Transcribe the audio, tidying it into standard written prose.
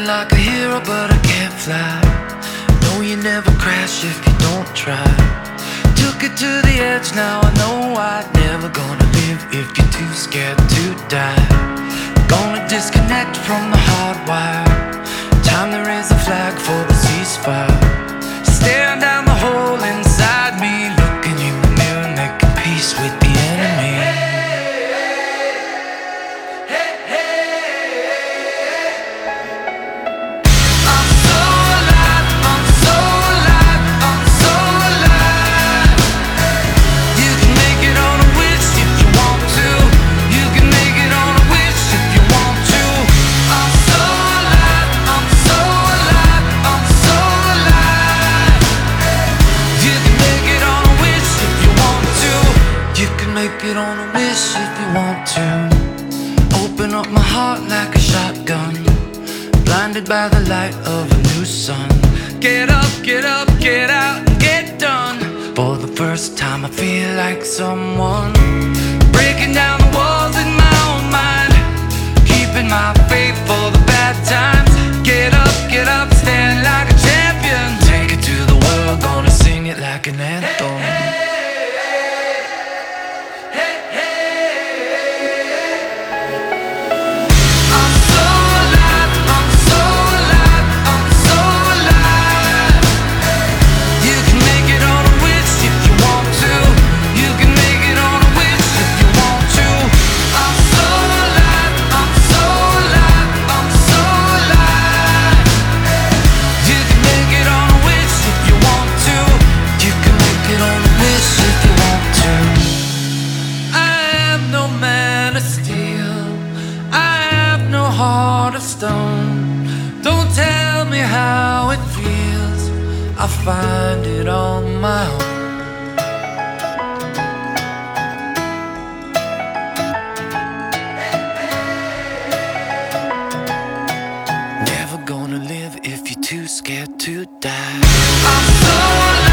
like a hero, but I can't fly. No, you never crash if you don't try. Took it to the edge, now I know I'm never gonna live if you're too scared to die. Gonna disconnect from the hard wire. Time to raise a flag for the ceasefire. Staring down the hole inside me, looking in the mirror, making peace with the enemy. Make it on a wish if you want to. Open up my heart like a shotgun, blinded by the light of a new sun. Get up, get up, get out and get done. For the first time I feel like someone, breaking down the walls in my own mind, keeping my faith for the bad times. Get up, stand like a champion. Take it to the world, gonna sing it like an anthem. Heart of stone, don't tell me how it feels, I'll find it on my own. Never gonna live if you're too scared to die. I'm so alive.